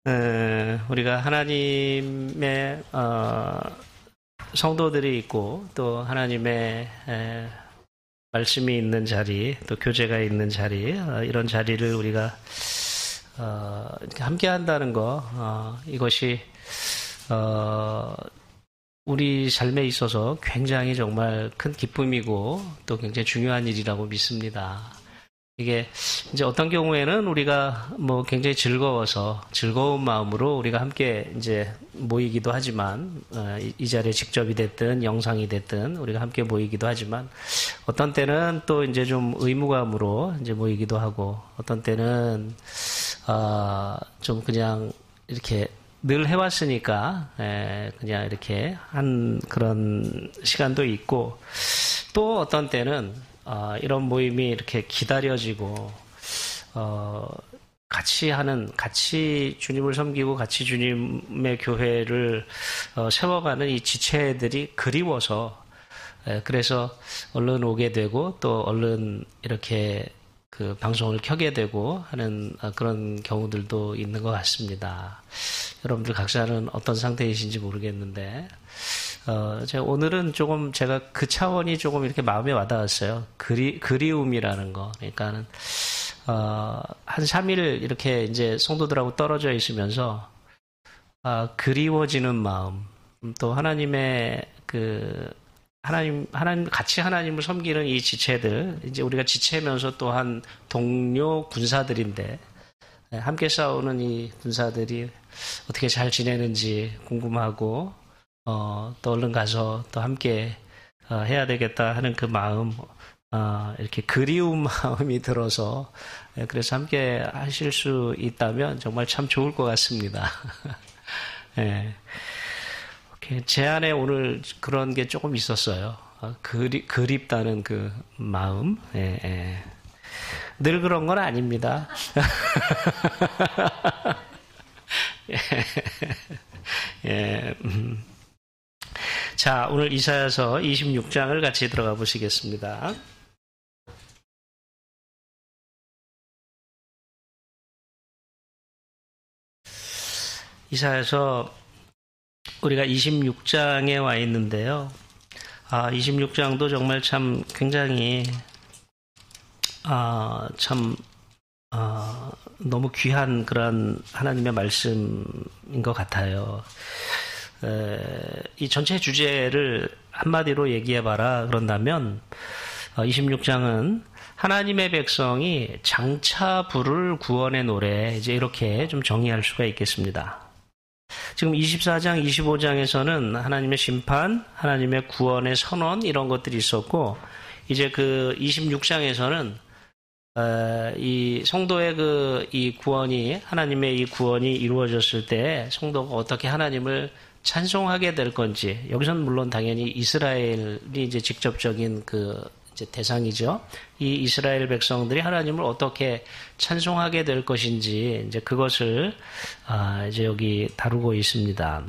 우리가 하나님의 성도들이 있고 또 하나님의 말씀이 있는 자리, 또 교제가 있는 자리, 이런 자리를 우리가 함께 한다는 거, 이것이 우리 삶에 있어서 굉장히 정말 큰 기쁨이고 또 굉장히 중요한 일이라고 믿습니다. 이게 이제 어떤 경우에는 우리가 뭐 굉장히 즐거워서 즐거운 마음으로 우리가 함께 이제 모이기도 하지만 이 자리에 직접이 됐든 영상이 됐든 우리가 함께 모이기도 하지만 어떤 때는 또 이제 좀 의무감으로 이제 모이기도 하고 어떤 때는 좀 그냥 이렇게 늘 해왔으니까 그냥 이렇게 한 그런 시간도 있고 또 어떤 때는 이런 모임이 이렇게 기다려지고, 같이 주님을 섬기고 같이 주님의 교회를 세워가는 이 지체들이 그리워서, 그래서 얼른 오게 되고 또 얼른 이렇게 그 방송을 켜게 되고 하는 그런 경우들도 있는 것 같습니다. 여러분들 각자는 어떤 상태이신지 모르겠는데, 오늘은 조금 제가 그 차원이 조금 이렇게 마음에 와닿았어요. 그리움이라는 거. 그러니까는, 한 3일 이렇게 이제 성도들하고 떨어져 있으면서, 그리워지는 마음, 또 하나님의 같이 하나님을 섬기는 이 지체들, 이제 우리가 지체면서 또한 동료 군사들인데, 함께 싸우는 이 군사들이 어떻게 잘 지내는지 궁금하고, 또 얼른 가서 또 함께 해야 되겠다 하는 그 마음, 이렇게 그리운 마음이 들어서, 그래서 함께 하실 수 있다면 정말 참 좋을 것 같습니다. 예. 제 안에 오늘 그런 게 조금 있었어요. 그립다는 그 마음. 예, 예. 늘 그런 건 아닙니다. 예, 예, 자, 오늘 이사야서 26장을 같이 들어가 보시겠습니다. 이사야서 우리가 26장에 와 있는데요. 26장도 정말 참 굉장히 너무 귀한 그런 하나님의 말씀인 것 같아요. 이 전체 주제를 한마디로 얘기해봐라 그런다면 26장은 하나님의 백성이 장차 부를 구원의 노래, 이제 이렇게 좀 정의할 수가 있겠습니다. 지금 24장, 25장에서는 하나님의 심판, 하나님의 구원의 선언 이런 것들이 있었고, 이제 그 26장에서는 이 성도의 이 구원이, 하나님의 이 구원이 이루어졌을 때 성도가 어떻게 하나님을 찬송하게 될 건지, 여기서는 물론 당연히 이스라엘이 이제 직접적인 이제 대상이죠. 이 이스라엘 백성들이 하나님을 어떻게 찬송하게 될 것인지, 이제 그것을, 이제 여기 다루고 있습니다.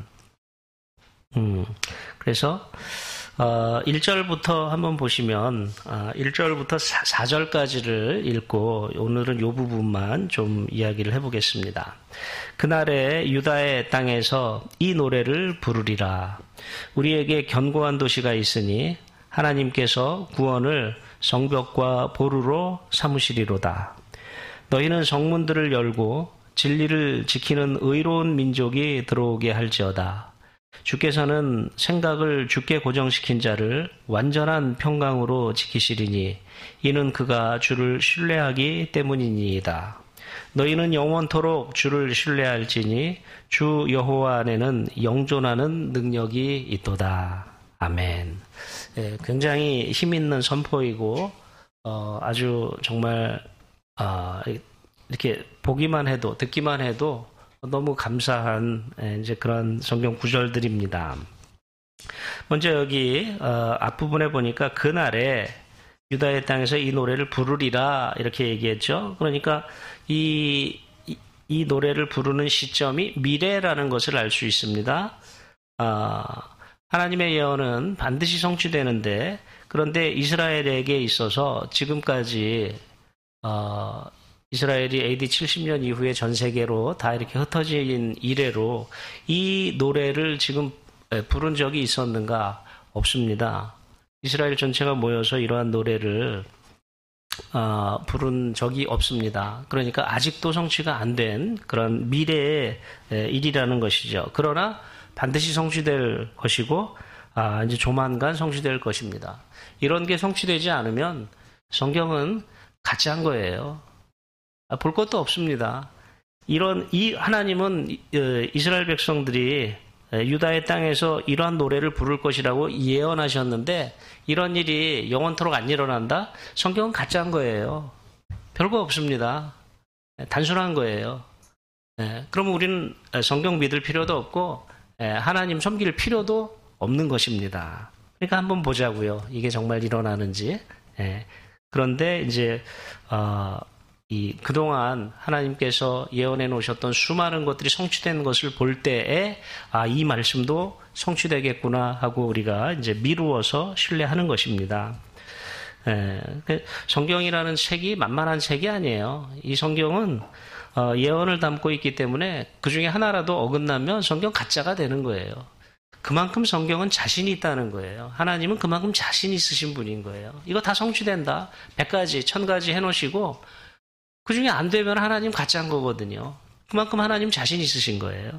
그래서, 1절부터 한번 보시면, 1절부터 4절까지를 읽고, 오늘은 이 부분만 좀 이야기를 해보겠습니다. 그날에 유다의 땅에서 이 노래를 부르리라. 우리에게 견고한 도시가 있으니, 하나님께서 구원을 성벽과 보루로 삼으시리로다. 너희는 성문들을 열고 진리를 지키는 의로운 민족이 들어오게 할지어다. 주께서는 생각을 주께 고정시킨 자를 완전한 평강으로 지키시리니 이는 그가 주를 신뢰하기 때문이니이다. 너희는 영원토록 주를 신뢰할지니 주 여호와 안에는 영존하는 능력이 있도다. 아멘. 예, 굉장히 힘있는 선포이고 아주 정말 이렇게 보기만 해도 듣기만 해도 너무 감사한 이제 그런 성경 구절들입니다. 먼저 여기 앞부분에 보니까 그날에 유다의 땅에서 이 노래를 부르리라 이렇게 얘기했죠. 그러니까 이 노래를 부르는 시점이 미래라는 것을 알 수 있습니다. 하나님의 예언은 반드시 성취되는데, 그런데 이스라엘에게 있어서 지금까지 이스라엘이 AD 70년 이후에 전 세계로 다 이렇게 흩어진 이래로 이 노래를 지금 부른 적이 있었는가? 없습니다. 이스라엘 전체가 모여서 이러한 노래를 부른 적이 없습니다. 그러니까 아직도 성취가 안 된 그런 미래의 일이라는 것이죠. 그러나 반드시 성취될 것이고 이제 조만간 성취될 것입니다. 이런 게 성취되지 않으면 성경은 가짜인 거예요. 볼 것도 없습니다. 이 하나님은 이스라엘 백성들이 유다의 땅에서 이러한 노래를 부를 것이라고 예언하셨는데 이런 일이 영원토록 안 일어난다? 성경은 가짜인 거예요. 별거 없습니다. 단순한 거예요. 그러면 우리는 성경 믿을 필요도 없고 하나님 섬길 필요도 없는 것입니다. 그러니까 한번 보자고요. 이게 정말 일어나는지. 그런데 이제 그동안 하나님께서 예언해 놓으셨던 수많은 것들이 성취된 것을 볼 때에 이 말씀도 성취되겠구나 하고 우리가 이제 미루어서 신뢰하는 것입니다. 성경이라는 책이 만만한 책이 아니에요. 이 성경은 예언을 담고 있기 때문에 그 중에 하나라도 어긋나면 성경 가짜가 되는 거예요. 그만큼 성경은 자신이 있다는 거예요. 하나님은 그만큼 자신 있으신 분인 거예요. 이거 다 성취된다. 100가지, 1000가지 해놓으시고 그 중에 안 되면 하나님 가짜인 거거든요. 그만큼 하나님 자신 있으신 거예요.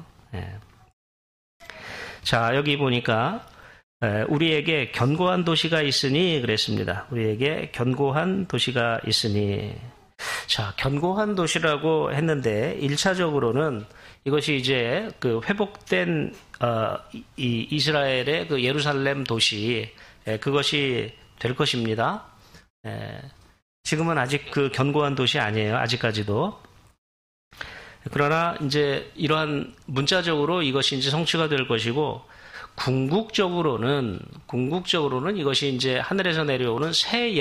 자, 여기 보니까 우리에게 견고한 도시가 있으니 그랬습니다. 우리에게 견고한 도시가 있으니. 자, 견고한 도시라고 했는데 1차적으로는 이것이 이제 그 회복된 이 이스라엘의 그 예루살렘 도시 그것이 될 것입니다. 지금은 아직 그 견고한 도시 아니에요. 아직까지도. 그러나 이제 이러한 문자적으로 이것이 이제 성취가 될 것이고 궁극적으로는 이것이 이제 하늘에서 내려오는 새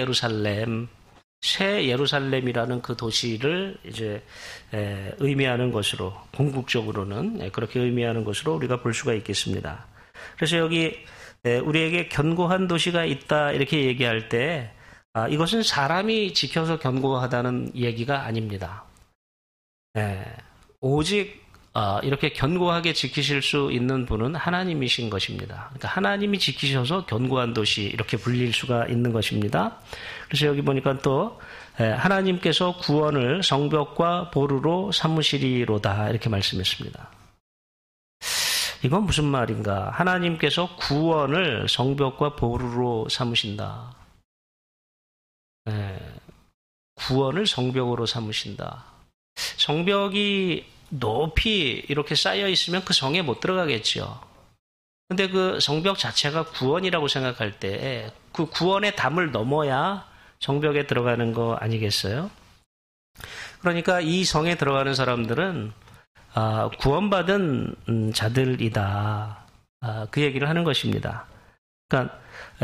예루살렘이라는 그 도시를 이제 의미하는 것으로 궁극적으로는 그렇게 의미하는 것으로 우리가 볼 수가 있겠습니다. 그래서 여기 우리에게 견고한 도시가 있다 이렇게 얘기할 때 이것은 사람이 지켜서 견고하다는 얘기가 아닙니다. 오직 이렇게 견고하게 지키실 수 있는 분은 하나님이신 것입니다. 그러니까 하나님이 지키셔서 견고한 도시 이렇게 불릴 수가 있는 것입니다. 그래서 여기 보니까 또 하나님께서 구원을 성벽과 보루로 삼으시리로다 이렇게 말씀했습니다. 이건 무슨 말인가? 하나님께서 구원을 성벽과 보루로 삼으신다. 구원을 성벽으로 삼으신다. 성벽이 높이 이렇게 쌓여 있으면 그 성에 못 들어가겠죠. 근데 그 성벽 자체가 구원이라고 생각할 때 그 구원의 담을 넘어야 성벽에 들어가는 거 아니겠어요? 그러니까 이 성에 들어가는 사람들은 구원받은 자들이다. 그 얘기를 하는 것입니다. 그러니까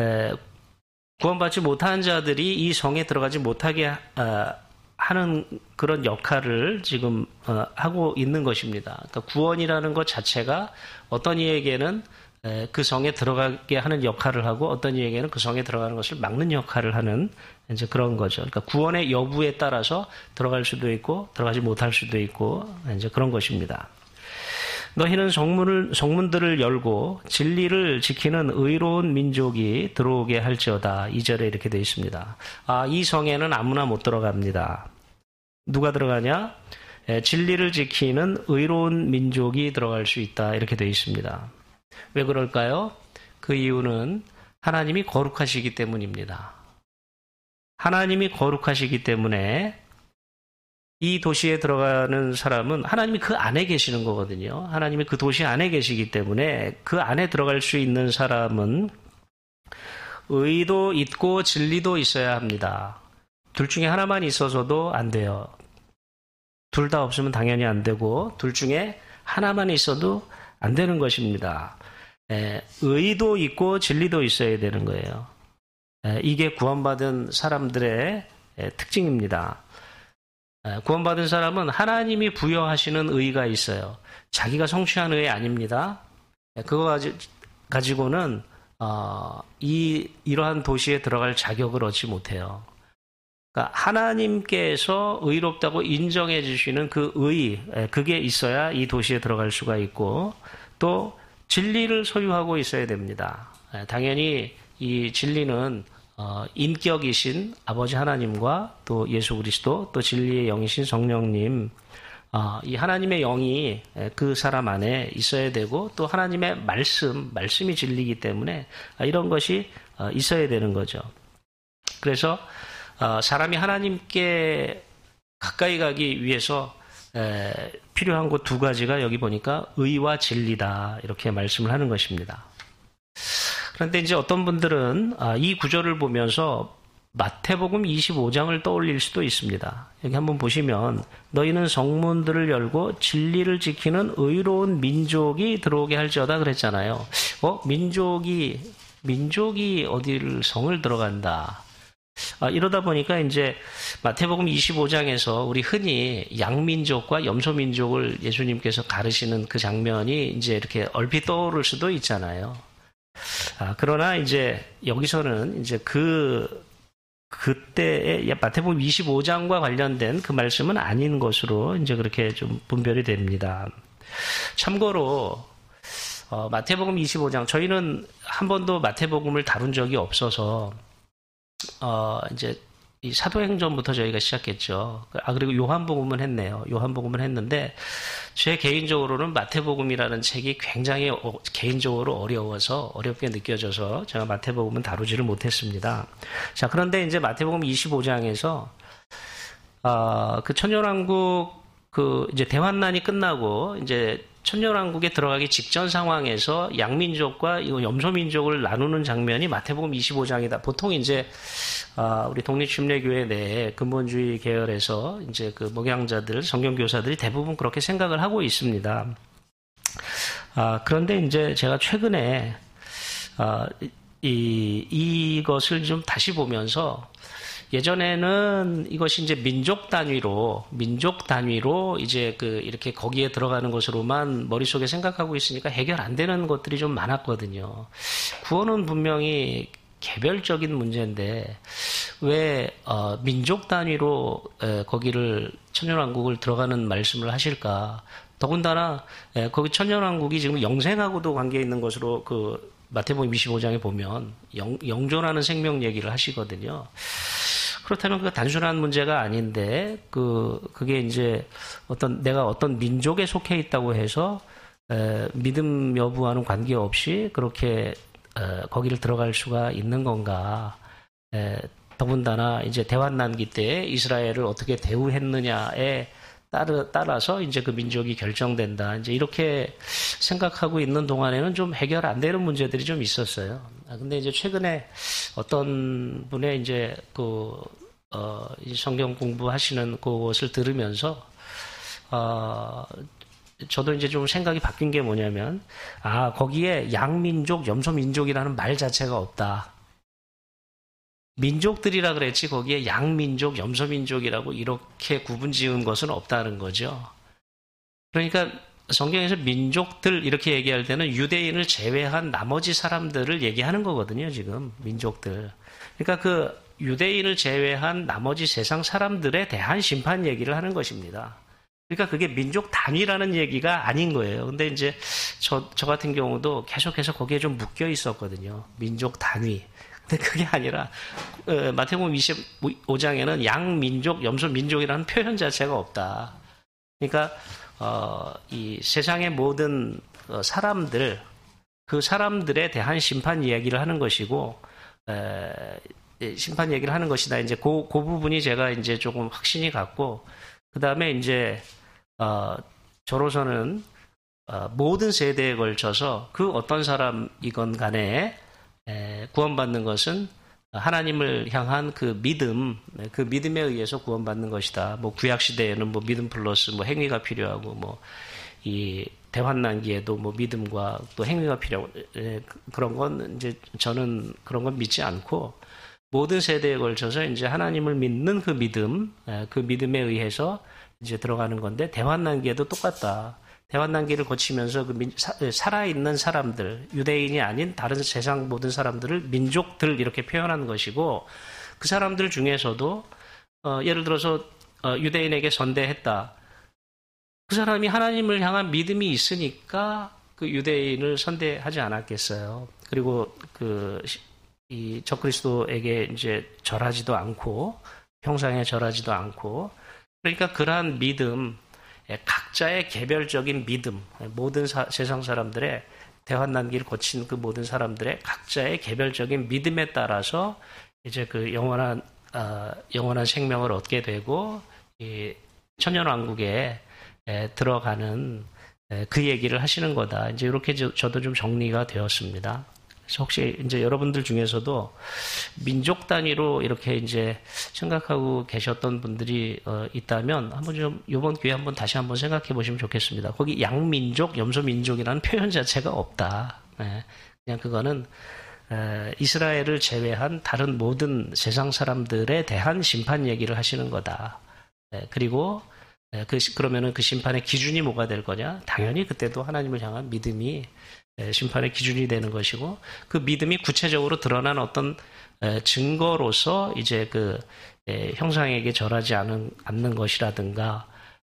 구원받지 못한 자들이 이 성에 들어가지 못하게 하는 그런 역할을 지금 하고 있는 것입니다. 그러니까 구원이라는 것 자체가 어떤 이에게는 그 성에 들어가게 하는 역할을 하고 어떤 이에게는 그 성에 들어가는 것을 막는 역할을 하는 이제 그런 거죠. 그러니까 구원의 여부에 따라서 들어갈 수도 있고 들어가지 못할 수도 있고 이제 그런 것입니다. 너희는 성문들을 열고 진리를 지키는 의로운 민족이 들어오게 할지어다. 2절에 이렇게 되어 있습니다. 이 성에는 아무나 못 들어갑니다. 누가 들어가냐? 진리를 지키는 의로운 민족이 들어갈 수 있다. 이렇게 되어 있습니다. 왜 그럴까요? 그 이유는 하나님이 거룩하시기 때문입니다. 하나님이 거룩하시기 때문에 이 도시에 들어가는 사람은 하나님이 그 안에 계시는 거거든요. 하나님이 그 도시 안에 계시기 때문에 그 안에 들어갈 수 있는 사람은 의도 있고 진리도 있어야 합니다. 둘 중에 하나만 있어서도 안 돼요. 둘 다 없으면 당연히 안 되고 둘 중에 하나만 있어도 안 되는 것입니다. 의도 있고 진리도 있어야 되는 거예요. 이게 구원받은 사람들의 특징입니다. 구원받은 사람은 하나님이 부여하시는 의가 있어요. 자기가 성취한 의 아닙니다. 그거 가지고는 이러한 도시에 들어갈 자격을 얻지 못해요. 그러니까 하나님께서 의롭다고 인정해 주시는 그 의, 그게 있어야 이 도시에 들어갈 수가 있고 또 진리를 소유하고 있어야 됩니다. 당연히 이 진리는 인격이신 아버지 하나님과 또 예수 그리스도 또 진리의 영이신 성령님 이 하나님의 영이 그 사람 안에 있어야 되고 또 하나님의 말씀이 진리이기 때문에 이런 것이 있어야 되는 거죠. 그래서 사람이 하나님께 가까이 가기 위해서 필요한 것 두 가지가 여기 보니까 의와 진리다 이렇게 말씀을 하는 것입니다. 그런데 이제 어떤 분들은 이 구절을 보면서 마태복음 25장을 떠올릴 수도 있습니다. 여기 한번 보시면 너희는 성문들을 열고 진리를 지키는 의로운 민족이 들어오게 할지어다 그랬잖아요. 민족이 어디를 성을 들어간다. 이러다 보니까 이제 마태복음 25장에서 우리 흔히 양민족과 염소민족을 예수님께서 가르시는 그 장면이 이제 이렇게 얼핏 떠오를 수도 있잖아요. 그러나 이제 여기서는 이제 그때의 마태복음 25장과 관련된 그 말씀은 아닌 것으로 이제 그렇게 좀 분별이 됩니다. 참고로 마태복음 25장 저희는 한 번도 마태복음을 다룬 적이 없어서 이제 이 사도행전부터 저희가 시작했죠. 그리고 요한복음은 했네요. 요한복음은 했는데 제 개인적으로는 마태복음이라는 책이 굉장히 개인적으로 어렵게 느껴져서 제가 마태복음은 다루지를 못했습니다. 자, 그런데 이제 마태복음 25장에서 그 천년왕국 이제 대환난이 끝나고 이제 천년왕국에 들어가기 직전 상황에서 양민족과 염소민족을 나누는 장면이 마태복음 25장이다. 보통 이제 우리 독립침례교회 내에 근본주의 계열에서 이제 그 목양자들, 성경교사들이 대부분 그렇게 생각을 하고 있습니다. 그런데 이제 제가 최근에 이것을 좀 다시 보면서 예전에는 이것이 이제 민족 단위로 이제 이렇게 거기에 들어가는 것으로만 머릿속에 생각하고 있으니까 해결 안 되는 것들이 좀 많았거든요. 구원은 분명히 개별적인 문제인데 왜 민족 단위로 거기를 천년왕국을 들어가는 말씀을 하실까? 더군다나 거기 천년왕국이 지금 영생하고도 관계 있는 것으로 그 마태복음 25장에 보면 영존하는 생명 얘기를 하시거든요. 그렇다면 그 단순한 문제가 아닌데 그게 이제 내가 어떤 민족에 속해 있다고 해서 믿음 여부와는 관계없이 그렇게 거기를 들어갈 수가 있는 건가? 더군다나 이제 대환난기 때 이스라엘을 어떻게 대우했느냐에 따라서 이제 그 민족이 결정된다. 이제 이렇게 생각하고 있는 동안에는 좀 해결 안 되는 문제들이 좀 있었어요. 근데 이제 최근에 어떤 분의 이제 성경 공부하시는 그것을 들으면서, 저도 이제 좀 생각이 바뀐 게 뭐냐면, 거기에 양민족, 염소민족이라는 말 자체가 없다. 민족들이라 그랬지 거기에 양민족, 염소민족이라고 이렇게 구분 지은 것은 없다는 거죠. 그러니까 성경에서 민족들 이렇게 얘기할 때는 유대인을 제외한 나머지 사람들을 얘기하는 거거든요, 지금. 민족들. 그러니까 그 유대인을 제외한 나머지 세상 사람들에 대한 심판 얘기를 하는 것입니다. 그러니까 그게 민족 단위라는 얘기가 아닌 거예요. 근데 이제 저 같은 경우도 계속해서 거기에 좀 묶여 있었거든요. 민족 단위. 근데 그게 아니라 마태복음 25장에는 양민족, 염소민족이라는 표현 자체가 없다. 그러니까 이 세상의 모든 사람들, 그 사람들에 대한 심판 이야기를 하는 것이고 심판 얘기를 하는 것이다. 이제 그 부분이 제가 이제 조금 확신이 갔고 그 다음에 이제 저로서는 모든 세대에 걸쳐서 그 어떤 사람이건 간에 구원받는 것은 하나님을 향한 그 믿음에 의해서 구원받는 것이다. 뭐 구약 시대에는 뭐 믿음 플러스 뭐 행위가 필요하고 뭐 이 대환난기에도 뭐 믿음과 또 행위가 필요하고 그런 건 이제 저는 그런 건 믿지 않고 모든 세대에 걸쳐서 이제 하나님을 믿는 그 믿음에 의해서 이제 들어가는 건데 대환난기에도 똑같다. 대환난기를 거치면서 살아있는 사람들, 유대인이 아닌 다른 세상 모든 사람들을 민족들 이렇게 표현하는 것이고 그 사람들 중에서도 예를 들어서 유대인에게 선대했다. 그 사람이 하나님을 향한 믿음이 있으니까 그 유대인을 선대하지 않았겠어요. 그리고 이 적그리스도에게 이제 절하지도 않고 형상에 절하지도 않고, 그러니까 그러한 믿음, 각자의 개별적인 믿음, 모든 세상 사람들의 대환난기를 거친 그 모든 사람들의 각자의 개별적인 믿음에 따라서 이제 그 영원한 생명을 얻게 되고 이 천년왕국에 들어가는 그 얘기를 하시는 거다. 이제 이렇게 저도 좀 정리가 되었습니다. 그래서 혹시 이제 여러분들 중에서도 민족 단위로 이렇게 이제 생각하고 계셨던 분들이 있다면 한번 좀 이번 기회에 한번 다시 한번 생각해 보시면 좋겠습니다. 거기 양민족, 염소민족이라는 표현 자체가 없다. 그냥 그거는 이스라엘을 제외한 다른 모든 세상 사람들에 대한 심판 얘기를 하시는 거다. 그리고 그러면은 그 심판의 기준이 뭐가 될 거냐? 당연히 그때도 하나님을 향한 믿음이 심판의 기준이 되는 것이고, 그 믿음이 구체적으로 드러난 어떤 증거로서 이제 그 형상에게 절하지 않는 것이라든가,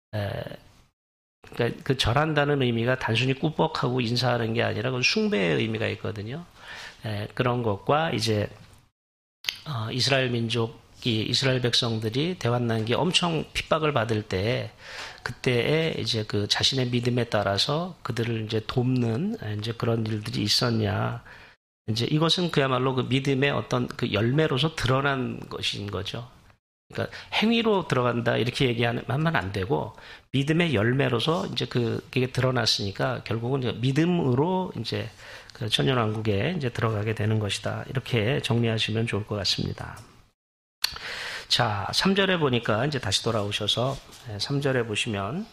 그러니까 그 절한다는 의미가 단순히 꾸벅하고 인사하는 게 아니라 그 숭배의 의미가 있거든요. 그런 것과 이제 이스라엘 민족이, 이스라엘 백성들이 대환난기에 엄청 핍박을 받을 때 그때에 이제 그 자신의 믿음에 따라서 그들을 이제 돕는 이제 그런 일들이 있었냐. 이제 이것은 그야말로 그 믿음의 어떤 그 열매로서 드러난 것인 거죠. 그러니까 행위로 들어간다 이렇게 얘기하면 안 되고, 믿음의 열매로서 이제 그게 드러났으니까 결국은 이제 믿음으로 이제 그 천년왕국에 이제 들어가게 되는 것이다. 이렇게 정리하시면 좋을 것 같습니다. 자, 3절에 보니까 이제 다시 돌아오셔서 3절에 보시면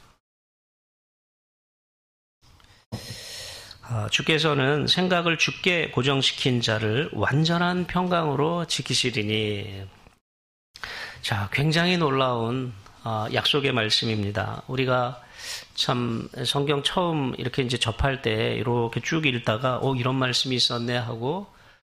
주께서는 생각을 주께 고정시킨 자를 완전한 평강으로 지키시리니. 자, 굉장히 놀라운 약속의 말씀입니다. 우리가 참 성경 처음 이렇게 이제 접할 때 이렇게 쭉 읽다가 이런 말씀이 있었네 하고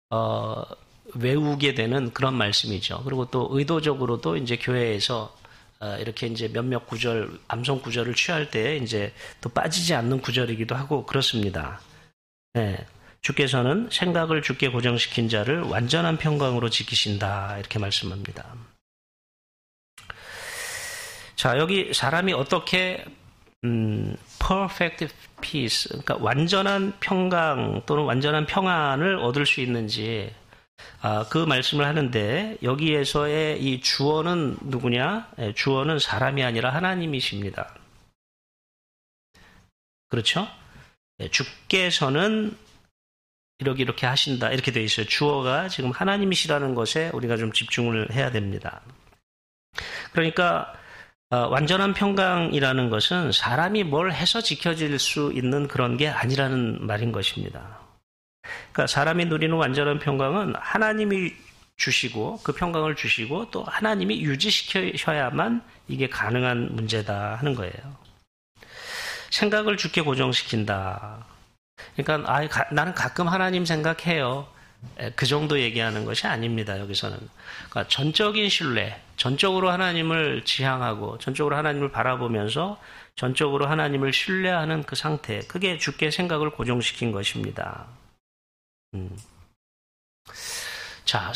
외우게 되는 그런 말씀이죠. 그리고 또 의도적으로도 이제 교회에서 이렇게 이제 몇몇 구절, 암송 구절을 취할 때 이제 또 빠지지 않는 구절이기도 하고 그렇습니다. 네. 주께서는 생각을 주께 고정시킨 자를 완전한 평강으로 지키신다. 이렇게 말씀합니다. 자, 여기 사람이 어떻게 perfect peace, 그러니까 완전한 평강 또는 완전한 평안을 얻을 수 있는지 그 말씀을 하는데, 여기에서의 이 주어는 누구냐? 주어는 사람이 아니라 하나님이십니다. 그렇죠? 주께서는 이렇게 하신다 이렇게 되어 있어요. 주어가 지금 하나님이시라는 것에 우리가 좀 집중을 해야 됩니다. 그러니까 완전한 평강이라는 것은 사람이 뭘 해서 지켜질 수 있는 그런 게 아니라는 말인 것입니다. 그러니까 사람이 누리는 완전한 평강은 하나님이 주시고 그 평강을 주시고 또 하나님이 유지시켜야만 이게 가능한 문제다 하는 거예요. 생각을 주께 고정시킨다. 그러니까 나는 가끔 하나님 생각해요. 그 정도 얘기하는 것이 아닙니다. 여기서는. 그러니까 전적인 신뢰, 전적으로 하나님을 지향하고 전적으로 하나님을 바라보면서 전적으로 하나님을 신뢰하는 그 상태, 그게 주께 생각을 고정시킨 것입니다. 자,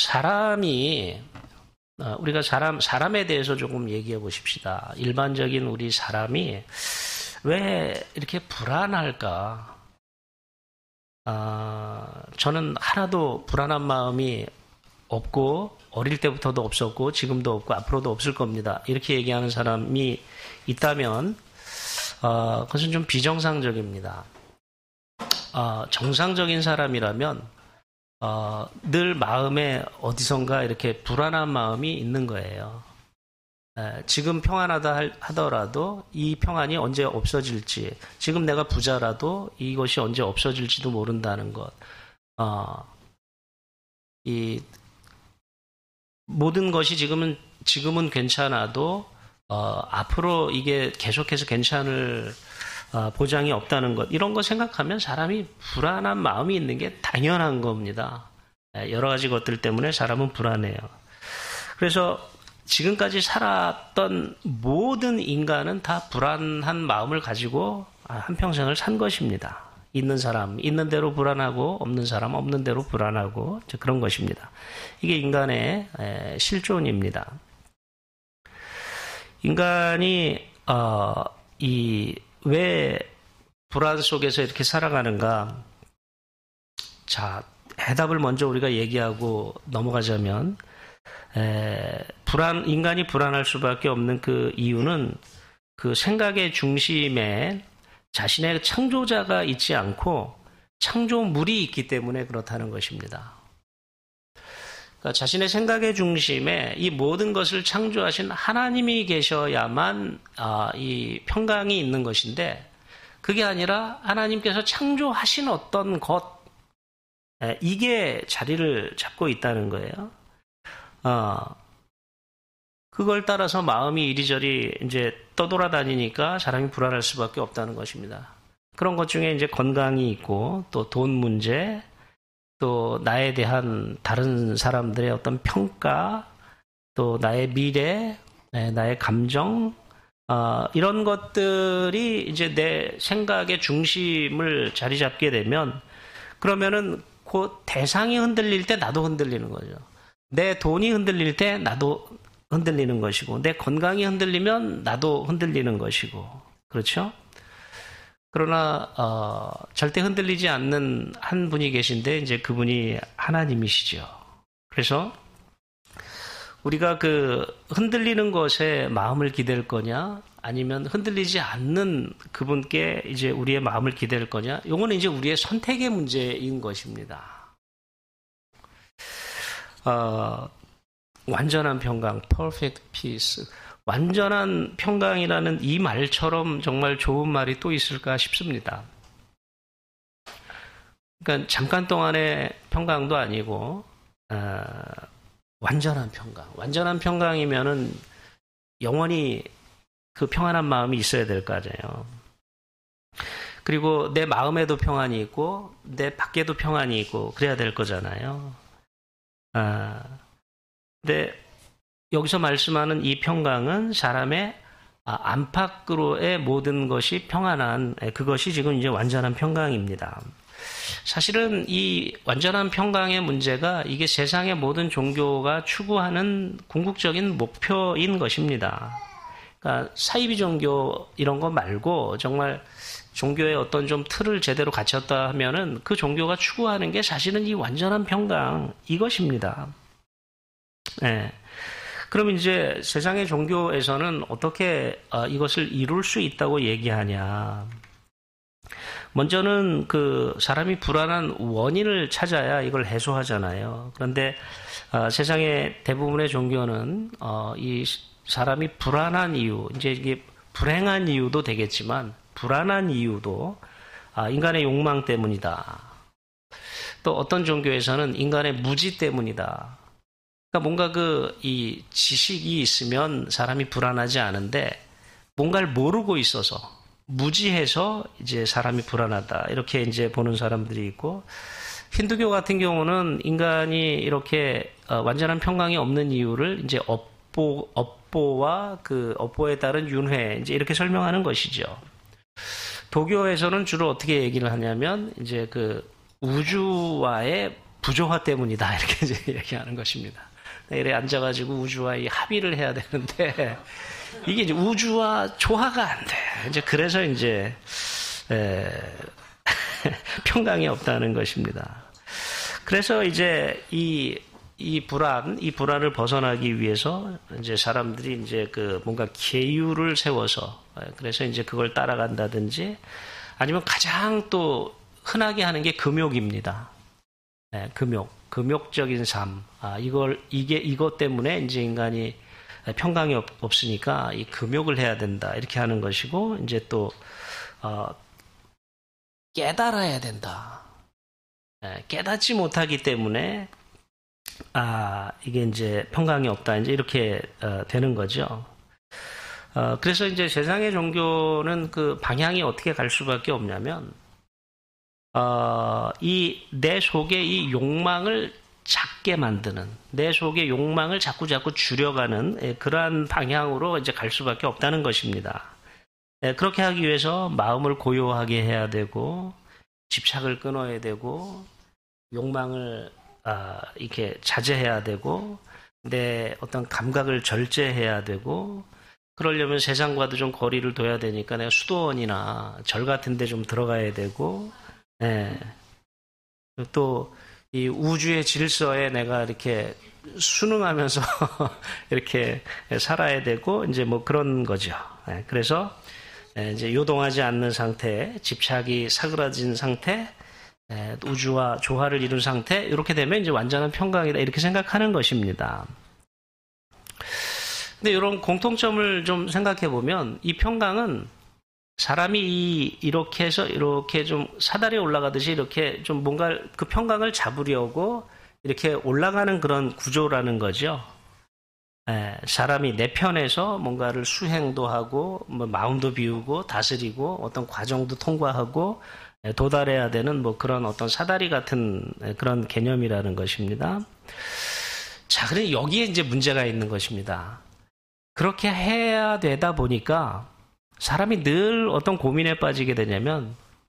우리가 사람에 대해서 조금 얘기해 보십시다. 일반적인 우리 사람이 왜 이렇게 불안할까? 저는 하나도 불안한 마음이 없고, 어릴 때부터도 없었고, 지금도 없고, 앞으로도 없을 겁니다. 이렇게 얘기하는 사람이 있다면, 그것은 좀 비정상적입니다. 정상적인 사람이라면, 늘 마음에 어디선가 이렇게 불안한 마음이 있는 거예요. 지금 평안하다 하더라도 이 평안이 언제 없어질지, 지금 내가 부자라도 이것이 언제 없어질지도 모른다는 것. 이 모든 것이 지금은 괜찮아도 앞으로 이게 계속해서 괜찮을 보장이 없다는 것, 이런 거 생각하면 사람이 불안한 마음이 있는 게 당연한 겁니다. 여러 가지 것들 때문에 사람은 불안해요. 그래서 지금까지 살았던 모든 인간은 다 불안한 마음을 가지고 한평생을 산 것입니다. 있는 사람 있는 대로 불안하고 없는 사람 없는 대로 불안하고 그런 것입니다. 이게 인간의 실존입니다. 인간이 왜 불안 속에서 이렇게 살아가는가? 자, 해답을 먼저 우리가 얘기하고 넘어가자면 인간이 불안할 수밖에 없는 그 이유는 그 생각의 중심에 자신의 창조자가 있지 않고 창조물이 있기 때문에 그렇다는 것입니다. 그러니까 자신의 생각의 중심에 이 모든 것을 창조하신 하나님이 계셔야만 이 평강이 있는 것인데 그게 아니라 하나님께서 창조하신 어떤 것 이게 자리를 잡고 있다는 거예요. 그걸 따라서 마음이 이리저리 이제 떠돌아다니니까 사람이 불안할 수밖에 없다는 것입니다. 그런 것 중에 이제 건강이 있고 또 돈 문제, 또 나에 대한 다른 사람들의 어떤 평가, 또 나의 미래, 나의 감정, 이런 것들이 이제 내 생각의 중심을 자리 잡게 되면 그러면은 그 대상이 흔들릴 때 나도 흔들리는 거죠. 내 돈이 흔들릴 때 나도 흔들리는 것이고 내 건강이 흔들리면 나도 흔들리는 것이고 그렇죠? 그러나 절대 흔들리지 않는 한 분이 계신데 이제 그분이 하나님이시죠. 그래서 우리가 그 흔들리는 것에 마음을 기댈 거냐 아니면 흔들리지 않는 그분께 이제 우리의 마음을 기댈 거냐 이거는 이제 우리의 선택의 문제인 것입니다. 완전한 평강, perfect peace. 완전한 평강이라는 이 말처럼 정말 좋은 말이 또 있을까 싶습니다. 그러니까 잠깐 동안의 평강도 아니고 완전한 평강. 완전한 평강이면은 영원히 그 평안한 마음이 있어야 될 거 아니에요. 그리고 내 마음에도 평안이 있고 내 밖에도 평안이 있고 그래야 될 거잖아요. 근데 여기서 말씀하는 이 평강은 사람의 안팎으로의 모든 것이 평안한 그것이 지금 이제 완전한 평강입니다. 사실은 이 완전한 평강의 문제가 이게 세상의 모든 종교가 추구하는 궁극적인 목표인 것입니다. 그러니까 사이비 종교 이런 거 말고 정말 종교의 어떤 좀 틀을 제대로 갖췄다 하면은 그 종교가 추구하는 게 사실은 이 완전한 평강 이것입니다. 네. 그럼 이제 세상의 종교에서는 어떻게 이것을 이룰 수 있다고 얘기하냐? 먼저는 그 사람이 불안한 원인을 찾아야 이걸 해소하잖아요. 그런데 세상의 대부분의 종교는 이 사람이 불안한 이유, 이제 이게 불행한 이유도 되겠지만 불안한 이유도 인간의 욕망 때문이다. 또 어떤 종교에서는 인간의 무지 때문이다. 그러니까 뭔가 이 지식이 있으면 사람이 불안하지 않은데 뭔가를 모르고 있어서 무지해서 이제 사람이 불안하다. 이렇게 이제 보는 사람들이 있고 힌두교 같은 경우는 인간이 이렇게 완전한 평강이 없는 이유를 이제 업보와 그 업보에 따른 윤회 이제 이렇게 설명하는 것이죠. 도교에서는 주로 어떻게 얘기를 하냐면 이제 그 우주와의 부조화 때문이다. 이렇게 이제 얘기하는 것입니다. 이래 앉아가지고 우주와 이 합의를 해야 되는데 이게 이제 우주와 조화가 안 돼. 이제 그래서 이제 평강이 없다는 것입니다. 그래서 이제 이 불안을 벗어나기 위해서 이제 사람들이 이제 그 뭔가 계율을 세워서 그래서 이제 그걸 따라간다든지 아니면 가장 또 흔하게 하는 게 금욕입니다. 금욕적인 삶. 이것 때문에 이제 인간이 평강이 없으니까 이 금욕을 해야 된다. 이렇게 하는 것이고, 이제 또, 깨달아야 된다. 깨닫지 못하기 때문에, 이게 이제 평강이 없다. 이제 이렇게 되는 거죠. 그래서 이제 세상의 종교는 그 방향이 어떻게 갈 수밖에 없냐면, 내 속에 이 욕망을 찾게 만드는, 내 속의 욕망을 자꾸 줄여가는 그러한 방향으로 이제 갈 수밖에 없다는 것입니다. 그렇게 하기 위해서 마음을 고요하게 해야 되고, 집착을 끊어야 되고, 욕망을 이렇게 자제해야 되고, 내 어떤 감각을 절제해야 되고, 그러려면 세상과도 좀 거리를 둬야 되니까 내가 수도원이나 절 같은 데 좀 들어가야 되고, 또 이 우주의 질서에 내가 이렇게 순응하면서 이렇게 살아야 되고, 이제 뭐 그런 거죠. 그래서 이제 요동하지 않는 상태, 집착이 사그라진 상태, 우주와 조화를 이룬 상태, 이렇게 되면 이제 완전한 평강이다, 이렇게 생각하는 것입니다. 근데 이런 공통점을 좀 생각해 보면, 이 평강은 사람이 이렇게 해서 이렇게 좀 사다리에 올라가듯이 이렇게 좀 뭔가 그 평강을 잡으려고 이렇게 올라가는 그런 구조라는 거죠. 사람이 내 편에서 뭔가를 수행도 하고, 뭐 마음도 비우고, 다스리고, 어떤 과정도 통과하고, 도달해야 되는 뭐 그런 어떤 사다리 같은 그런 개념이라는 것입니다. 자, 그런데 여기에 이제 문제가 있는 것입니다. 그렇게 해야 되다 보니까 사람이 늘 어떤 고민에 빠지게 되냐면,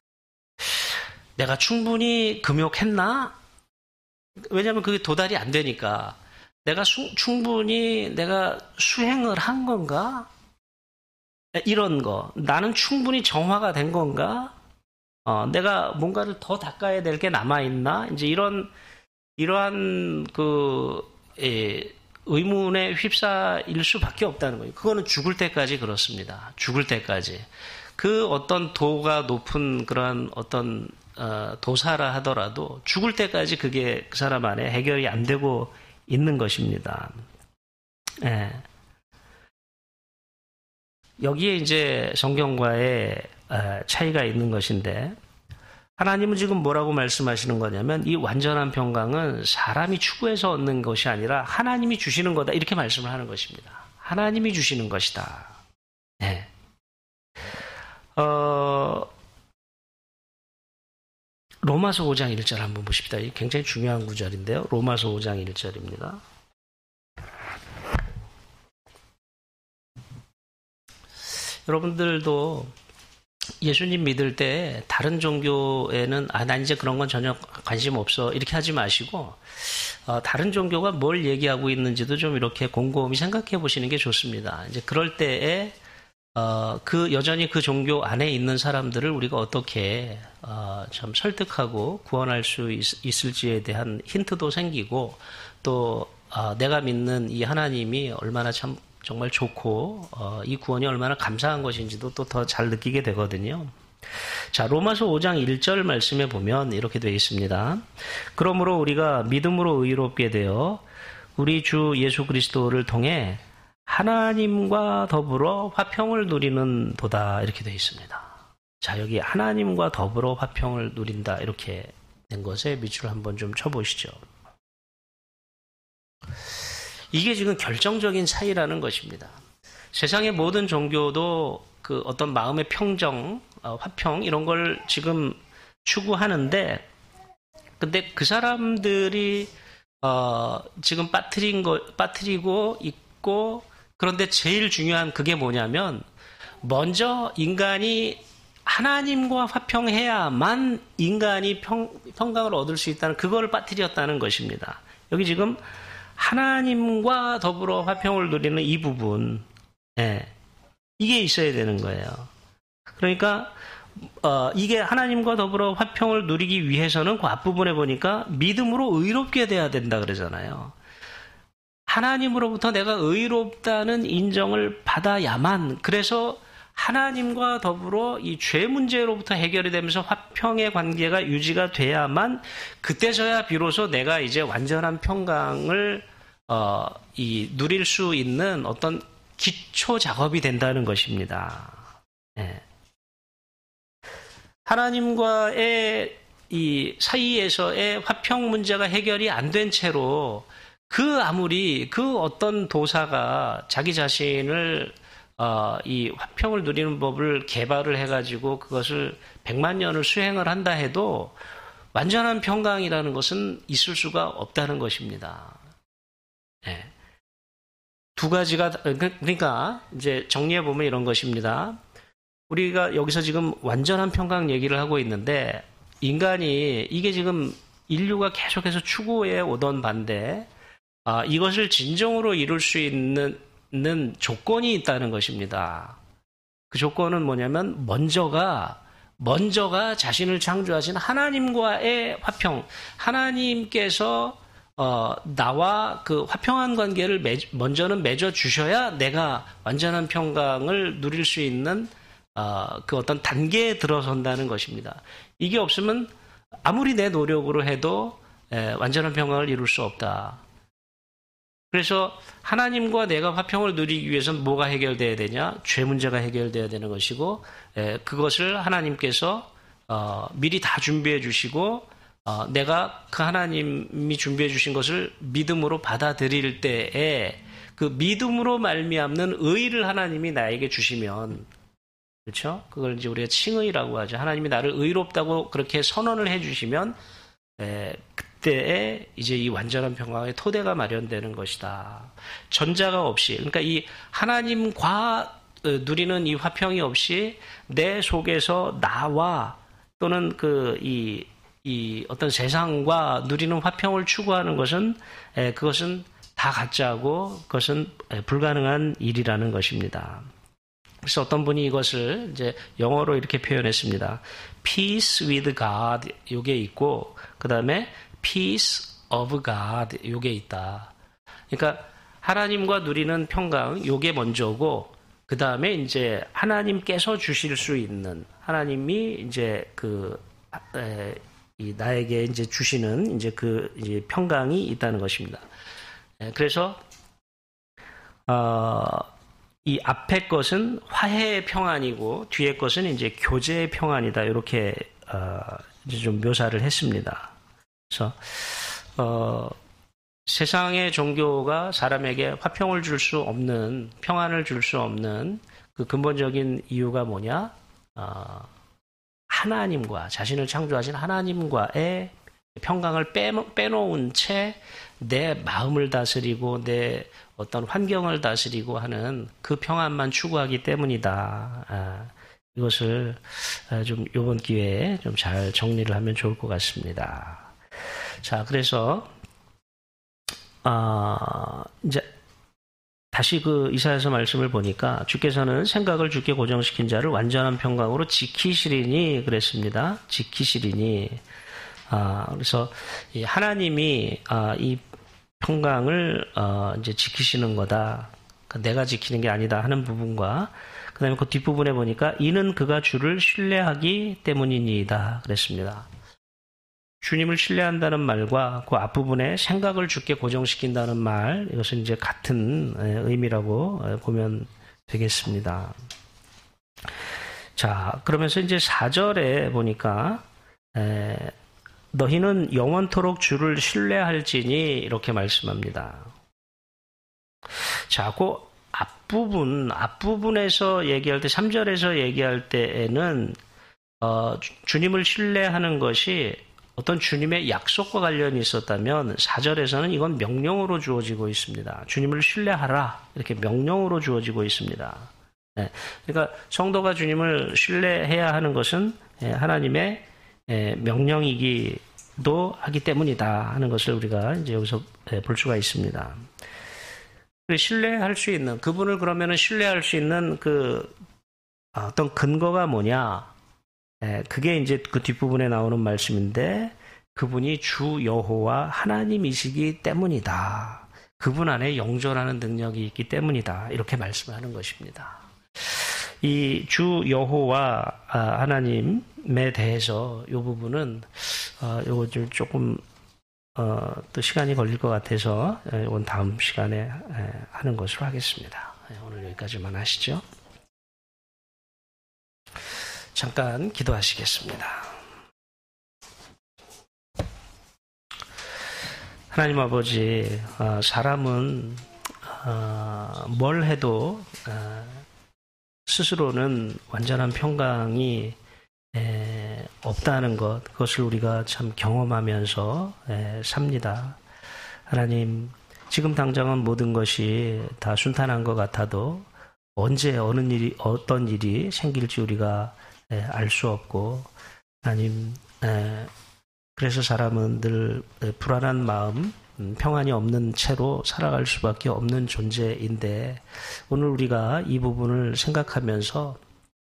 내가 충분히 금욕했나? 왜냐하면 그게 도달이 안 되니까. 내가 충분히 내가 수행을 한 건가? 이런 거. 나는 충분히 정화가 된 건가? 내가 뭔가를 더 닦아야 될 게 남아있나? 이제 이러한 의문에 휩싸일 수밖에 없다는 거예요. 그거는 죽을 때까지 그렇습니다. 죽을 때까지. 그 어떤 도가 높은 그런 어떤 도사라 하더라도 죽을 때까지 그게 그 사람 안에 해결이 안 되고 있는 것입니다. 여기에 이제 성경과의 차이가 있는 것인데, 하나님은 지금 뭐라고 말씀하시는 거냐면, 이 완전한 평강은 사람이 추구해서 얻는 것이 아니라 하나님이 주시는 거다, 이렇게 말씀을 하는 것입니다. 하나님이 주시는 것이다. 로마서 5장 1절 한번 보십시다. 이 굉장히 중요한 구절인데요. 로마서 5장 1절입니다. 여러분들도 예수님 믿을 때 다른 종교에는 난 이제 그런 건 전혀 관심 없어, 이렇게 하지 마시고, 다른 종교가 뭘 얘기하고 있는지도 좀 이렇게 곰곰이 생각해 보시는 게 좋습니다. 이제 그럴 때에 여전히 그 종교 안에 있는 사람들을 우리가 어떻게 참 설득하고 구원할 수 있을지에 대한 힌트도 생기고, 또 내가 믿는 이 하나님이 얼마나 참 정말 좋고 이 구원이 얼마나 감사한 것인지도 또 더 잘 느끼게 되거든요. 자, 로마서 5장 1절 말씀에 보면 이렇게 되어 있습니다. 그러므로 우리가 믿음으로 의롭게 되어 우리 주 예수 그리스도를 통해 하나님과 더불어 화평을 누리는 도다, 이렇게 되어 있습니다. 자, 여기 하나님과 더불어 화평을 누린다, 이렇게 된 것에 밑줄을 한번 좀 쳐보시죠. 이게 지금 결정적인 차이라는 것입니다. 세상의 모든 종교도 그 어떤 마음의 평정, 화평, 이런 걸 지금 추구하는데, 근데 그 사람들이 지금 빠뜨리고 있고, 그런데 제일 중요한 그게 뭐냐면, 먼저 인간이 하나님과 화평해야만 인간이 평강을 얻을 수 있다는, 그거를 빠뜨렸다는 것입니다. 여기 지금 하나님과 더불어 화평을 누리는 이 부분, 이게 있어야 되는 거예요. 그러니까 이게 하나님과 더불어 화평을 누리기 위해서는 그 앞부분에 보니까 믿음으로 의롭게 돼야 된다 그러잖아요. 하나님으로부터 내가 의롭다는 인정을 받아야만, 그래서 하나님과 더불어 이 죄 문제로부터 해결이 되면서 화평의 관계가 유지가 돼야만, 그때서야 비로소 내가 이제 완전한 평강을 누릴 수 있는 어떤 기초 작업이 된다는 것입니다. 하나님과의 이 사이에서의 화평 문제가 해결이 안 된 채로 아무리 그 어떤 도사가 자기 자신을 이 화평을 누리는 법을 개발을 해가지고 그것을 100만 년을 수행을 한다 해도 완전한 평강이라는 것은 있을 수가 없다는 것입니다. 네. 두 가지가, 그러니까 이제 정리해 보면 이런 것입니다. 우리가 여기서 지금 완전한 평강 얘기를 하고 있는데, 인간이 이게 지금 인류가 계속해서 추구해 오던 반대, 이것을 진정으로 이룰 수 있는 조건이 있다는 것입니다. 그 조건은 뭐냐면 먼저가 자신을 창조하신 하나님과의 화평, 하나님께서 나와 그 화평한 관계를 먼저는 맺어 주셔야 내가 완전한 평강을 누릴 수 있는 그 어떤 단계에 들어선다는 것입니다. 이게 없으면 아무리 내 노력으로 해도 완전한 평강을 이룰 수 없다. 그래서 하나님과 내가 화평을 누리기 위해서는 뭐가 해결돼야 되냐? 죄 문제가 해결돼야 되는 것이고, 그것을 하나님께서 미리 다 준비해 주시고, 내가 그 하나님이 준비해 주신 것을 믿음으로 받아들일 때에 그 믿음으로 말미암는 의를 하나님이 나에게 주시면, 그렇죠? 그걸 이제 우리가 칭의라고 하죠. 하나님이 나를 의롭다고 그렇게 선언을 해 주시면, 그때에 이제 이 완전한 평강의 토대가 마련되는 것이다. 전자가 없이, 그러니까 이 하나님과 누리는 이 화평이 없이 내 속에서 나와 또는 이 어떤 세상과 누리는 화평을 추구하는 것은 그것은 다 가짜고 그것은 불가능한 일이라는 것입니다. 그래서 어떤 분이 이것을 이제 영어로 이렇게 표현했습니다. Peace with God 요게 있고 그 다음에 Peace of God 요게 있다. 그러니까 하나님과 누리는 평강 요게 먼저고 그 다음에 이제 하나님께서 주실 수 있는 하나님이 이제 나에게 이제 주시는 이제 이제 평강이 있다는 것입니다. 그래서 이 앞에 것은 화해의 평안이고 뒤에 것은 이제 교제의 평안이다. 이렇게 이제 좀 묘사를 했습니다. 그래서 세상의 종교가 사람에게 화평을 줄 수 없는 평안을 줄 수 없는 그 근본적인 이유가 뭐냐? 하나님과 자신을 창조하신 하나님과의 평강을 빼놓은 채 내 마음을 다스리고 내 어떤 환경을 다스리고 하는 그 평안만 추구하기 때문이다. 이것을 좀 이번 기회에 좀 잘 정리를 하면 좋을 것 같습니다. 자, 그래서 이제 다시 그 이사야서 말씀을 보니까 주께서는 생각을 주께 고정시킨 자를 완전한 평강으로 지키시리니 그랬습니다. 지키시리니. 그래서 이 하나님이 이 평강을 이제 지키시는 거다. 그러니까 내가 지키는 게 아니다 하는 부분과 그다음에 그 뒷부분에 보니까 이는 그가 주를 신뢰하기 때문이니이다 그랬습니다. 주님을 신뢰한다는 말과 그 앞부분에 생각을 주께 고정시킨다는 말 이것은 이제 같은 의미라고 보면 되겠습니다. 자, 그러면서 이제 4절에 보니까 너희는 영원토록 주를 신뢰할지니 이렇게 말씀합니다. 자, 그 앞부분에서 얘기할 때 3절에서 얘기할 때에는 주님을 신뢰하는 것이 어떤 주님의 약속과 관련이 있었다면 4절에서는 이건 명령으로 주어지고 있습니다. 주님을 신뢰하라 이렇게 명령으로 주어지고 있습니다. 그러니까 성도가 주님을 신뢰해야 하는 것은 하나님의 명령이기도 하기 때문이다 하는 것을 우리가 이제 여기서 볼 수가 있습니다. 신뢰할 수 있는 그분을 그러면은 신뢰할 수 있는 그 어떤 근거가 뭐냐? 그게 이제 그 뒷부분에 나오는 말씀인데 그분이 주 여호와 하나님이시기 때문이다. 그분 안에 영존하는 능력이 있기 때문이다. 이렇게 말씀하는 것입니다. 이 주 여호와 하나님에 대해서 이 부분은 요거 좀 조금 또 시간이 걸릴 것 같아서 이건 다음 시간에 하는 것으로 하겠습니다. 오늘 여기까지만 하시죠. 잠깐 기도하시겠습니다. 하나님 아버지, 사람은 뭘 해도 스스로는 완전한 평강이 없다는 것, 그것을 우리가 참 경험하면서 삽니다. 하나님, 지금 당장은 모든 것이 다 순탄한 것 같아도 언제 어떤 일이 생길지 우리가 알 수 없고, 하나님, 그래서 사람은 늘 불안한 마음, 평안이 없는 채로 살아갈 수밖에 없는 존재인데, 오늘 우리가 이 부분을 생각하면서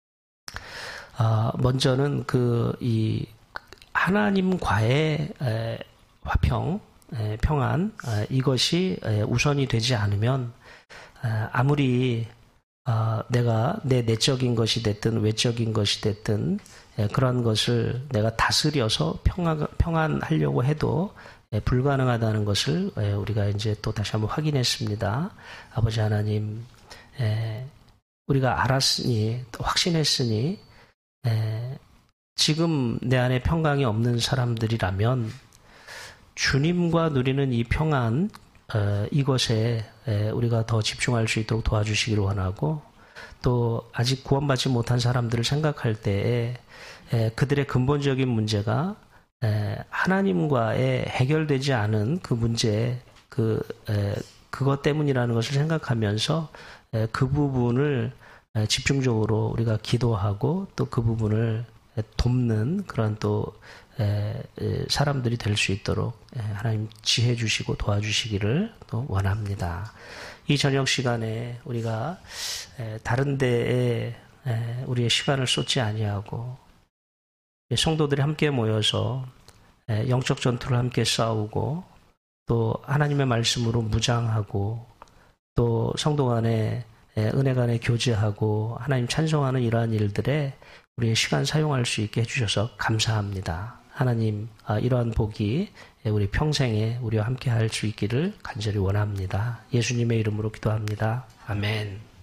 먼저는 이 하나님과의 화평, 평안, 이것이 우선이 되지 않으면 아무리 내가 내 내적인 것이 됐든 외적인 것이 됐든 그런 것을 내가 다스려서 평안하려고 해도 불가능하다는 것을 우리가 이제 또 다시 한번 확인했습니다. 아버지 하나님, 우리가 알았으니, 확신했으니, 지금 내 안에 평강이 없는 사람들이라면 주님과 누리는 이 평안, 이것에 우리가 더 집중할 수 있도록 도와주시기를 원하고, 또 아직 구원받지 못한 사람들을 생각할 때에 그들의 근본적인 문제가 하나님과의 해결되지 않은 그 문제, 그것 때문이라는 것을 생각하면서 그 부분을 집중적으로 우리가 기도하고 또 그 부분을 돕는 그런 또 사람들이 될 수 있도록 하나님 지혜 주시고 도와주시기를 또 원합니다. 이 저녁 시간에 우리가 다른 데에 우리의 시간을 쏟지 아니하고 성도들이 함께 모여서 영적 전투를 함께 싸우고 또 하나님의 말씀으로 무장하고 또 성도 간에 은혜 간에 교제하고 하나님 찬송하는 이러한 일들에 우리의 시간 사용할 수 있게 해주셔서 감사합니다. 하나님, 이러한 복이 우리 평생에 우리와 함께 할 수 있기를 간절히 원합니다. 예수님의 이름으로 기도합니다. 아멘.